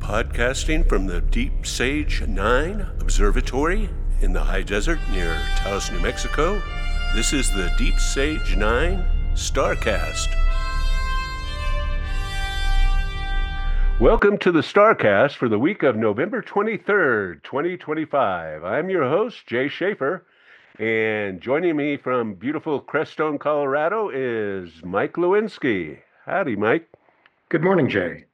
Podcasting from the Deep Sage 9 Observatory in the high desert near Taos, New Mexico, this is the Deep Sage 9 Starcast. Welcome to the Starcast for the week of November 23rd, 2025. I'm your host, Jay Schaefer, and joining me from beautiful Crestone, Colorado is Mike Lewinsky. Howdy, Mike. Good morning, Jay.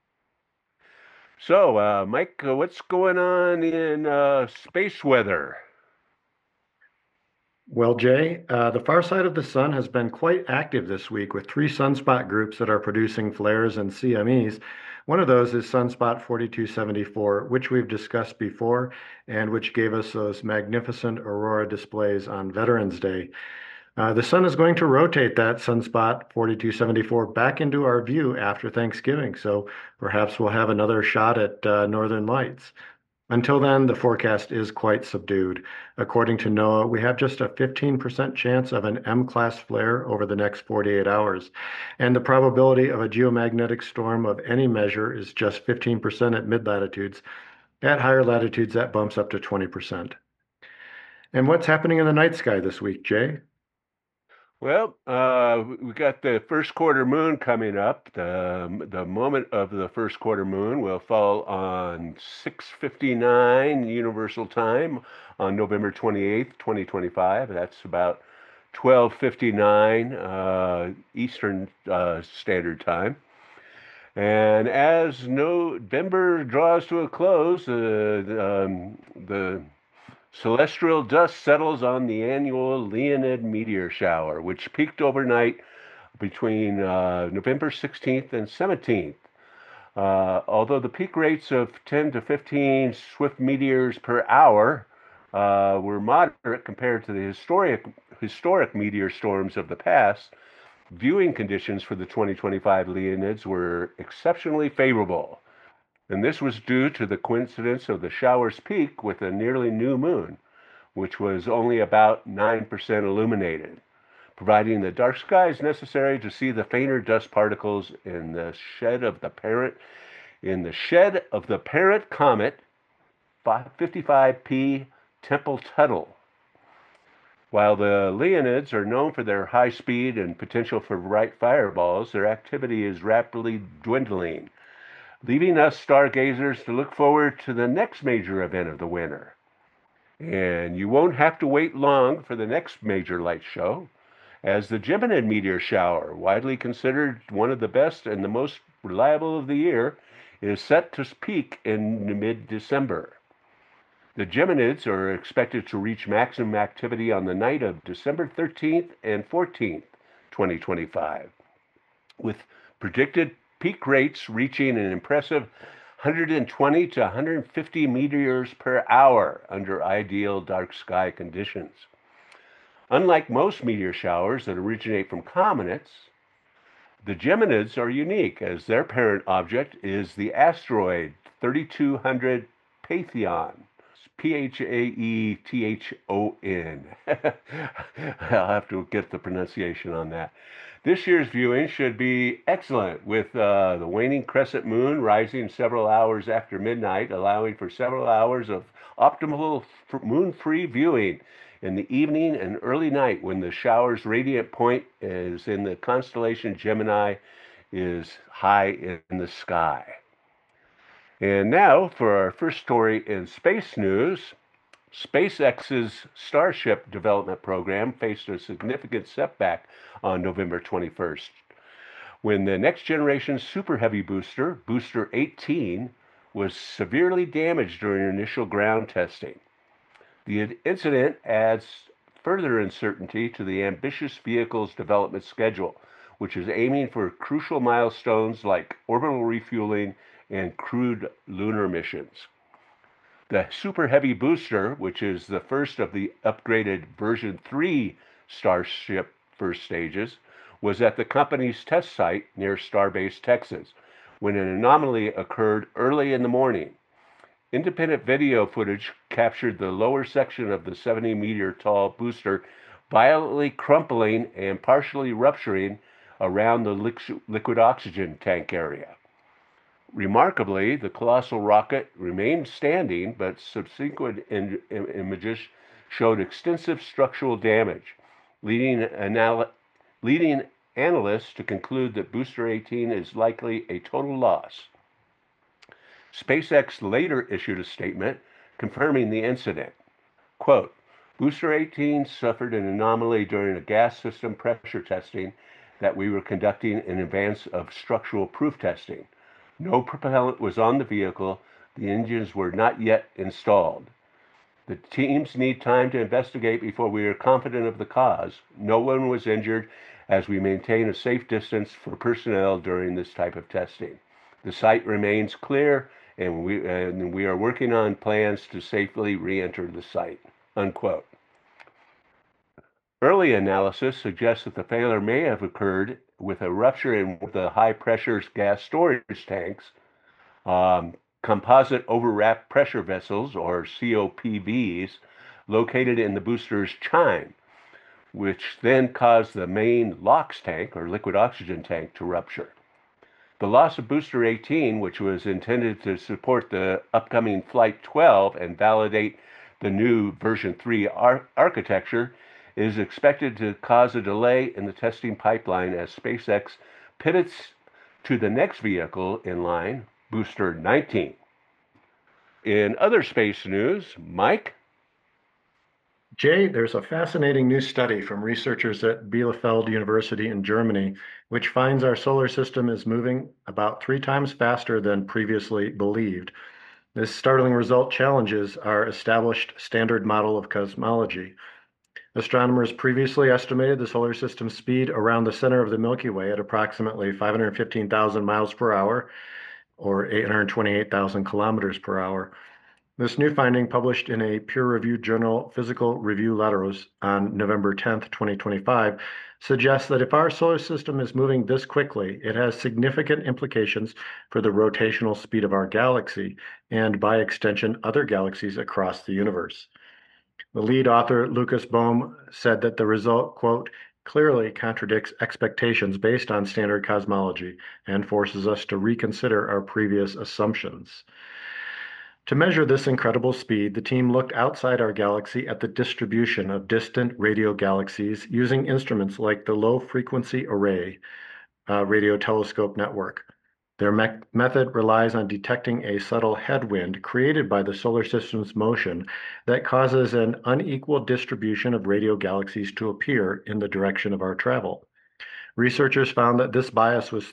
So, Mike, what's going on in space weather? Well, Jay, the far side of the sun has been quite active this week with three sunspot groups that are producing flares and CMEs. One of those is Sunspot 4274, which we've discussed before and which gave us those magnificent aurora displays on Veterans Day. The sun is going to rotate that sunspot 4274 back into our view after Thanksgiving, so perhaps we'll have another shot at northern lights. Until then, the forecast is quite subdued. According to NOAA, we have just a 15% chance of an M-class flare over the next 48 hours, and the probability of a geomagnetic storm of any measure is just 15% at mid-latitudes. At higher latitudes, that bumps up to 20%. And what's happening in the night sky this week, Jay? Well, we got the first quarter moon coming up. The moment of the first quarter moon will fall on 6:59 Universal Time on November 28th, 2025. That's about 12:59 Eastern Standard Time. And as November draws to a close, the celestial dust settles on the annual Leonid meteor shower, which peaked overnight between November 16th and 17th. Although the peak rates of 10 to 15 swift meteors per hour were moderate compared to the historic meteor storms of the past, viewing conditions for the 2025 Leonids were exceptionally favorable. And this was due to the coincidence of the shower's peak with a nearly new moon, which was only about 9% illuminated, providing the dark skies necessary to see the fainter dust particles in the shed of the parent comet 55P Tempel-Tuttle. While the Leonids are known for their high speed and potential for bright fireballs, their activity is rapidly dwindling, leaving us stargazers to look forward to the next major event of the winter. And you won't have to wait long for the next major light show, as the Geminid meteor shower, widely considered one of the best and the most reliable of the year, is set to peak in mid-December. The Geminids are expected to reach maximum activity on the night of December 13th and 14th, 2025, with predicted peak rates reaching an impressive 120 to 150 meteors per hour under ideal dark sky conditions. Unlike most meteor showers that originate from comets, the Geminids are unique as their parent object is the asteroid 3200 Phaethon. Phaethon. I'll have to get the pronunciation on that. This year's viewing should be excellent, with the waning crescent moon rising several hours after midnight, allowing for several hours of optimal moon-free viewing in the evening and early night when the shower's radiant point is in the constellation Gemini is high in the sky. And now for our first story in space news. SpaceX's Starship development program faced a significant setback on November 21st, when the next generation Super Heavy booster, Booster 18, was severely damaged during initial ground testing. The incident adds further uncertainty to the ambitious vehicle's development schedule, which is aiming for crucial milestones like orbital refueling and crewed lunar missions. The Super Heavy booster, which is the first of the upgraded version 3 Starship first stages, was at the company's test site near Starbase, Texas, when an anomaly occurred early in the morning. Independent video footage captured the lower section of the 70-meter-tall booster violently crumpling and partially rupturing around the liquid oxygen tank area. Remarkably, the colossal rocket remained standing, but subsequent images showed extensive structural damage, leading, leading analysts to conclude that Booster 18 is likely a total loss. SpaceX later issued a statement confirming the incident. Quote, Booster 18 suffered an anomaly during a gas system pressure testing that we were conducting in advance of structural proof testing. No propellant was on the vehicle. The engines were not yet installed. The teams need time to investigate before we are confident of the cause. No one was injured as we maintain a safe distance for personnel during this type of testing. The site remains clear, and we are working on plans to safely re-enter the site. Unquote. Early analysis suggests that the failure may have occurred with a rupture in the high-pressure gas storage tanks, composite overwrapped pressure vessels, or COPVs, located in the booster's chine, which then caused the main LOX tank, or liquid oxygen tank, to rupture. The loss of Booster 18, which was intended to support the upcoming Flight 12 and validate the new version 3 architecture, is expected to cause a delay in the testing pipeline as SpaceX pivots to the next vehicle in line, Booster 19. In other space news, Mike? Jay, there's a fascinating new study from researchers at Bielefeld University in Germany, which finds our solar system is moving about 3 times faster than previously believed. This startling result challenges our established standard model of cosmology. Astronomers previously estimated the solar system's speed around the center of the Milky Way at approximately 515,000 miles per hour, or 828,000 kilometers per hour. This new finding, published in a peer-reviewed journal, Physical Review Letters, on November 10th, 2025, suggests that if our solar system is moving this quickly, it has significant implications for the rotational speed of our galaxy and, by extension, other galaxies across the universe. The lead author, Lucas Bohm, said that the result, quote, clearly contradicts expectations based on standard cosmology and forces us to reconsider our previous assumptions. To measure this incredible speed, the team looked outside our galaxy at the distribution of distant radio galaxies using instruments like the Low Frequency Array radio telescope network. Their method relies on detecting a subtle headwind created by the solar system's motion that causes an unequal distribution of radio galaxies to appear in the direction of our travel. Researchers found that this bias was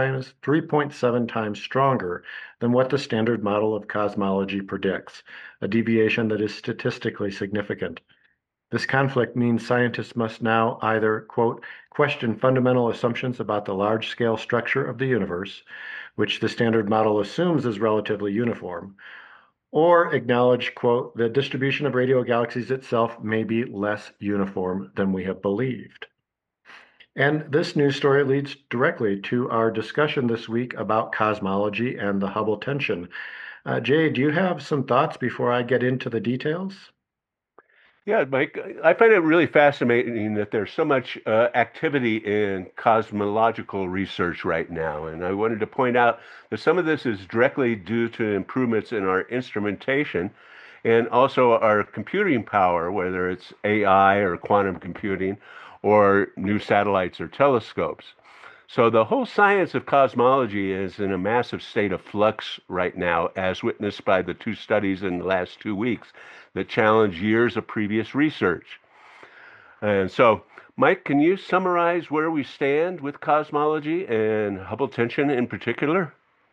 3.7 times stronger than what the standard model of cosmology predicts, a deviation that is statistically significant. This conflict means scientists must now either, quote, question fundamental assumptions about the large-scale structure of the universe, which the standard model assumes is relatively uniform, or acknowledge, quote, the distribution of radio galaxies itself may be less uniform than we have believed. And this news story leads directly to our discussion this week about cosmology and the Hubble tension. Jay, do you have some thoughts before I get into the details? Yeah, Mike, I find it really fascinating that there's so much activity in cosmological research right now. And I wanted to point out that some of this is directly due to improvements in our instrumentation and also our computing power, whether it's AI or quantum computing or new satellites or telescopes. So the whole science of cosmology is in a massive state of flux right now, as witnessed by the 2 studies in the last 2 weeks that challenge years of previous research. And so, Mike, can you summarize where we stand with cosmology and Hubble tension in particular?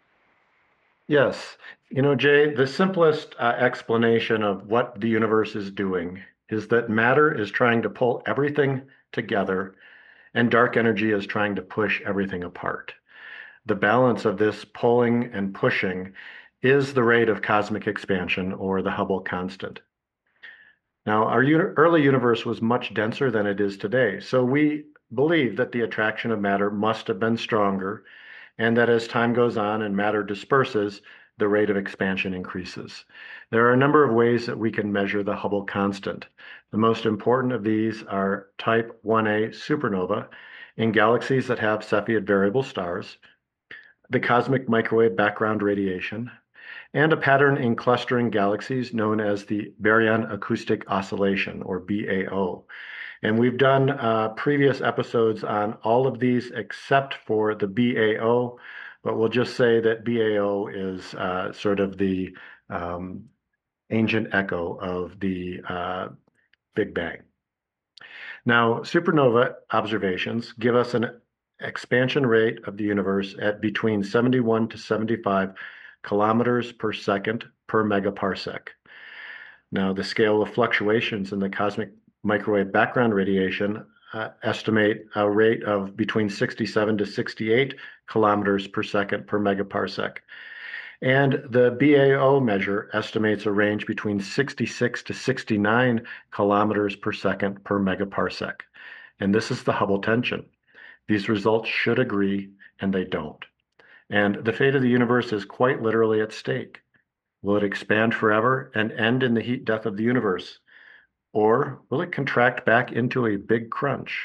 Yes. Jay, the simplest explanation of what the universe is doing is that matter is trying to pull everything together and dark energy is trying to push everything apart. The balance of this pulling and pushing is the rate of cosmic expansion, or the Hubble constant. Now, our early universe was much denser than it is today, so we believe that the attraction of matter must have been stronger, and that as time goes on and matter disperses, the rate of expansion increases. There are a number of ways that we can measure the Hubble constant. The most important of these are type 1a supernova in galaxies that have Cepheid variable stars, the cosmic microwave background radiation, and a pattern in clustering galaxies known as the Baryon Acoustic Oscillation, or BAO. And we've done previous episodes on all of these except for the BAO, but we'll just say that BAO is sort of the um, ancient echo of the Big Bang. Now, supernova observations give us an expansion rate of the universe at between 71 to 75 kilometers per second per megaparsec. Now, the scale of fluctuations in the cosmic microwave background radiation estimate a rate of between 67 to 68 kilometers per second per megaparsec. And the BAO measure estimates a range between 66 to 69 kilometers per second per megaparsec. And this is the Hubble tension. These results should agree, and they don't. And the fate of the universe is quite literally at stake. Will it expand forever and end in the heat death of the universe? Or will it contract back into a big crunch?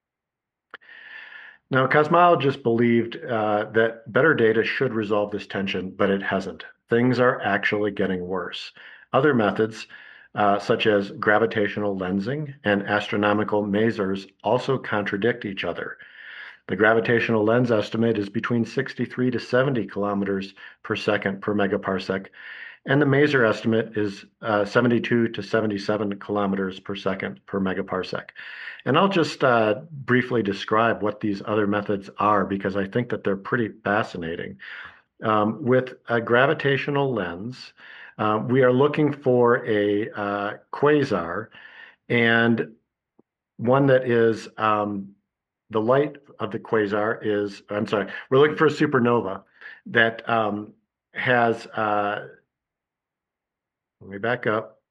Now, cosmologists believed that better data should resolve this tension, but it hasn't. Things are actually getting worse. Other methods, such as gravitational lensing and astronomical masers, also contradict each other. The gravitational lens estimate is between 63 to 70 kilometers per second per megaparsec, and the maser estimate is 72 to 77 kilometers per second per megaparsec. And I'll just briefly describe what these other methods are because I think that they're pretty fascinating. With a gravitational lens, we are looking for a quasar and one that is the light of the quasar is, I'm sorry, we're looking for a supernova that has, let me back up.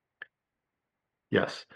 Yes.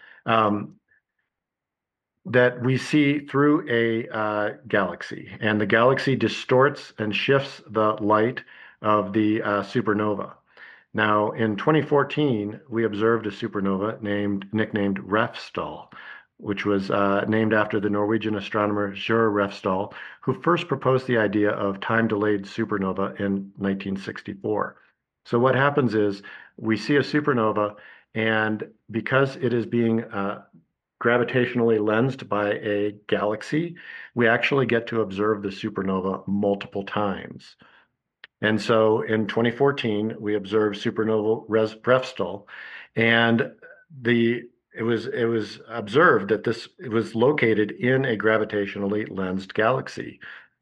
That we see through a galaxy, and the galaxy distorts and shifts the light of the supernova. Now, in 2014, we observed a supernova nicknamed Refstal, which was named after the Norwegian astronomer Shure Refstal, who first proposed the idea of time-delayed supernova in 1964. So what happens is we see a supernova, and because it is being gravitationally lensed by a galaxy, we actually get to observe the supernova multiple times. And so in 2014, we observed supernova Refstal, and it was observed that it was located in a gravitationally lensed galaxy.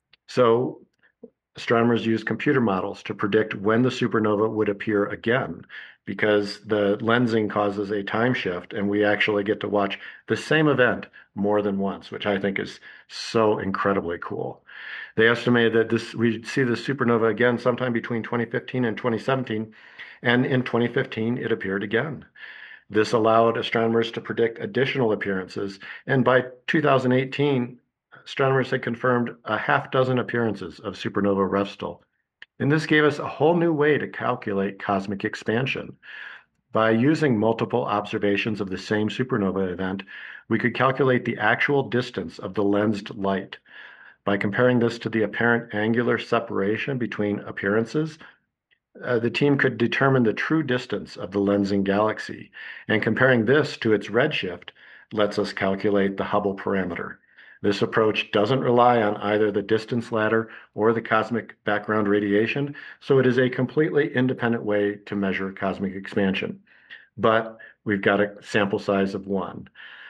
So astronomers use computer models to predict when the supernova would appear again, because the lensing causes a time shift, and we actually get to watch the same event more than once, which I think is so incredibly cool. They estimated that we'd see the supernova again sometime between 2015 and 2017, and in 2015 it appeared again. This allowed astronomers to predict additional appearances, and by 2018, astronomers had confirmed a half dozen appearances of supernova Refstal. And this gave us a whole new way to calculate cosmic expansion. By using multiple observations of the same supernova event, we could calculate the actual distance of the lensed light. By comparing this to the apparent angular separation between appearances, the team could determine the true distance of the lensing galaxy. And comparing this to its redshift lets us calculate the Hubble parameter. This approach doesn't rely on either the distance ladder or the cosmic background radiation, so it is a completely independent way to measure cosmic expansion. But we've got a sample size of 1.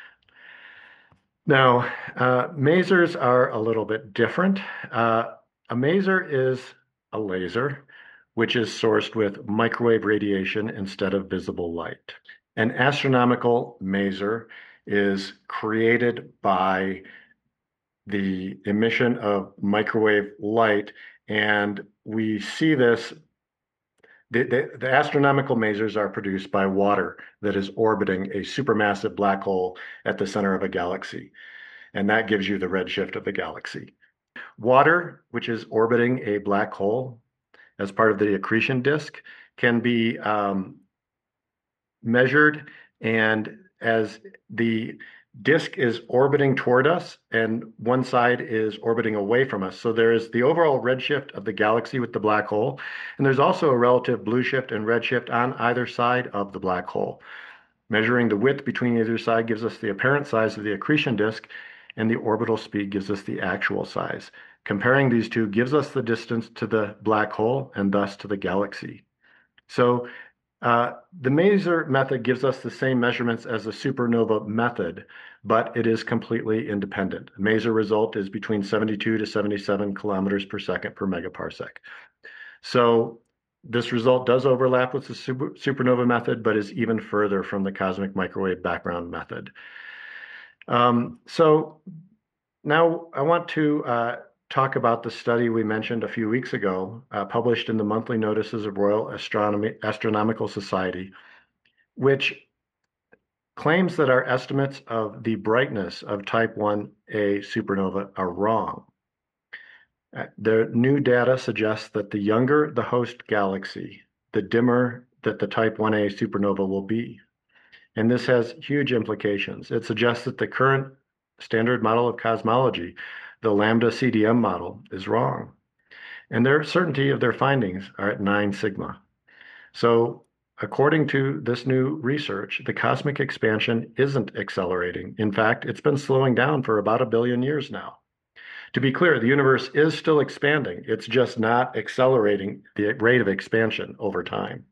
Now, masers are a little bit different. A maser is a laser, which is sourced with microwave radiation instead of visible light. An astronomical maser is created by the emission of microwave light, and we see this. The astronomical masers are produced by water that is orbiting a supermassive black hole at the center of a galaxy, and that gives you the redshift of the galaxy. Water, which is orbiting a black hole as part of the accretion disk, can be measured, and as the disk is orbiting toward us and one side is orbiting away from us. So there is the overall redshift of the galaxy with the black hole, and there's also a relative blue shift and redshift on either side of the black hole. Measuring the width between either side gives us the apparent size of the accretion disk, and the orbital speed gives us the actual size. Comparing these two gives us the distance to the black hole and thus to the galaxy. So the Maser method gives us the same measurements as the supernova method, but it is completely independent. The Maser result is between 72 to 77 kilometers per second per megaparsec. So this result does overlap with the supernova method, but is even further from the cosmic microwave background method. So now I want to talk about the study we mentioned a few weeks ago, published in the monthly notices of Royal Astronomical Society, which claims that our estimates of the brightness of type 1a supernova are wrong. The new data suggests that the younger the host galaxy, the dimmer that the type 1a supernova will be. And this has huge implications. It suggests that the current standard model of cosmology, the lambda CDM model, is wrong. And their certainty of their findings are at 9 sigma. So according to this new research, the cosmic expansion isn't accelerating. In fact, it's been slowing down for about 1 billion years now. To be clear, the universe is still expanding. It's just not accelerating the rate of expansion over time.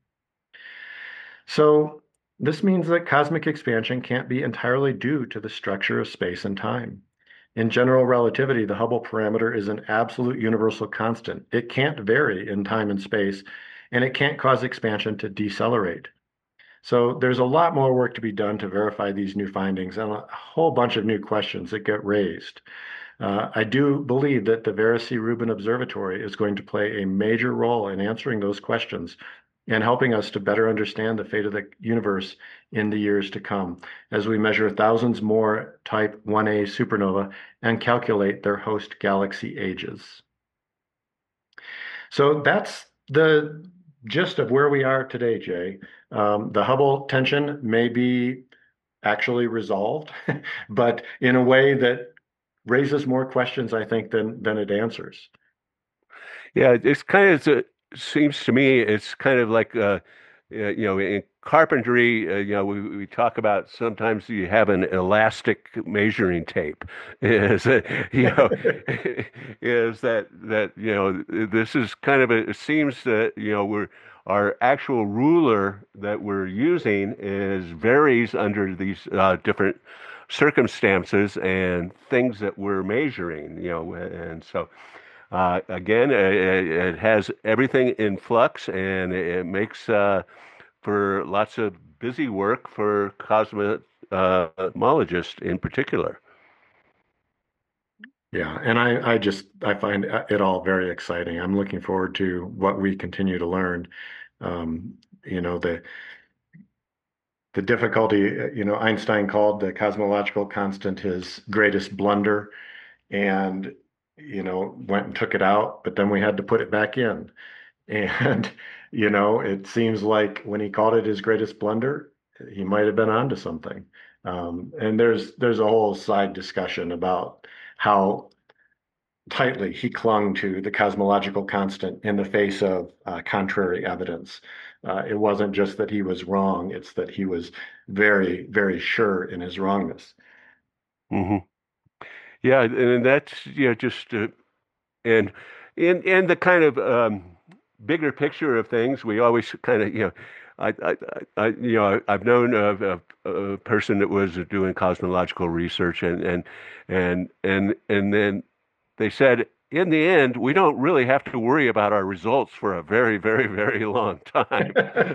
So this means that cosmic expansion can't be entirely due to the structure of space and time. In general relativity, the Hubble parameter is an absolute universal constant. It can't vary in time and space, and it can't cause expansion to decelerate. So there's a lot more work to be done to verify these new findings and a whole bunch of new questions that get raised. I do believe that the Vera C. Rubin Observatory is going to play a major role in answering those questions and helping us to better understand the fate of the universe in the years to come as we measure thousands more type 1a supernova and calculate their host galaxy ages. So that's the gist of where we are today, Jay. The Hubble tension may be actually resolved, but in a way that raises more questions, I think, than it answers. Yeah, it's kind of seems to me it's kind of like in carpentry, we talk about sometimes you have an elastic measuring tape. Is is that this is kind of it seems that we're our actual ruler that we're using is varies under these different circumstances and things that we're measuring, and so. Again, it has everything in flux, and it makes for lots of busy work for cosmologists in particular. Yeah, and I find it all very exciting. I'm looking forward to what we continue to learn. Um, you know, the difficulty, Einstein called the cosmological constant his greatest blunder, and went and took it out, but then we had to put it back in. And it seems like when he called it his greatest blunder, he might have been onto something. And there's a whole side discussion about how tightly he clung to the cosmological constant in the face of contrary evidence. It wasn't just that he was wrong, it's that he was very, very sure in his wrongness. Hmm. Yeah, and that's just and in the kind of bigger picture of things, we always kind of I've known of a person that was doing cosmological research, and then they said, in the end, we don't really have to worry about our results for a very, very, very long time.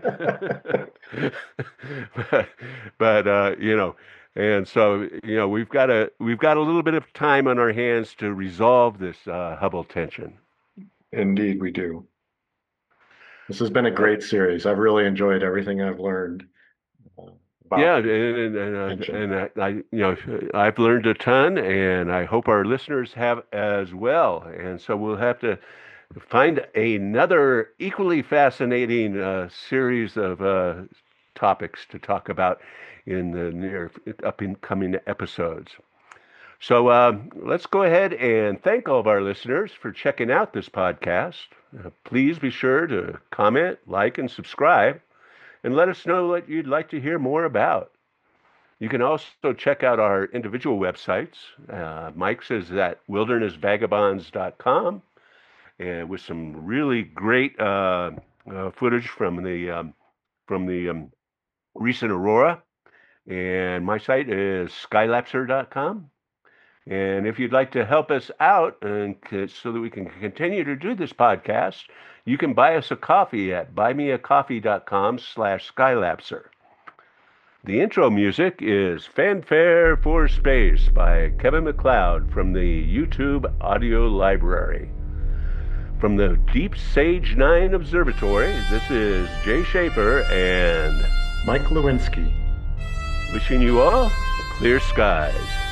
but, but and so we've got a little bit of time on our hands to resolve this Hubble tension. Indeed, we do. This has been a great series. I've really enjoyed everything I've learned Yeah, about tension. and I've learned a ton, and I hope our listeners have as well. And so we'll have to find another equally fascinating series of topics to talk about in the near upcoming episodes. So let's go ahead and thank all of our listeners for checking out this podcast. Please be sure to comment, like, and subscribe, and let us know what you'd like to hear more about. You can also check out our individual websites. Mike's is at wildernessvagabonds.com, and with some really great footage from the recent aurora. And my site is skylapser.com. And if you'd like to help us out and so that we can continue to do this podcast, you can buy us a coffee at buymeacoffee.com/skylapser. The intro music is Fanfare for Space by Kevin MacLeod from the YouTube audio library. From the Deep Sage 9 Observatory, this is Jay Schaefer and Mike Lewinsky. Wishing you all clear skies.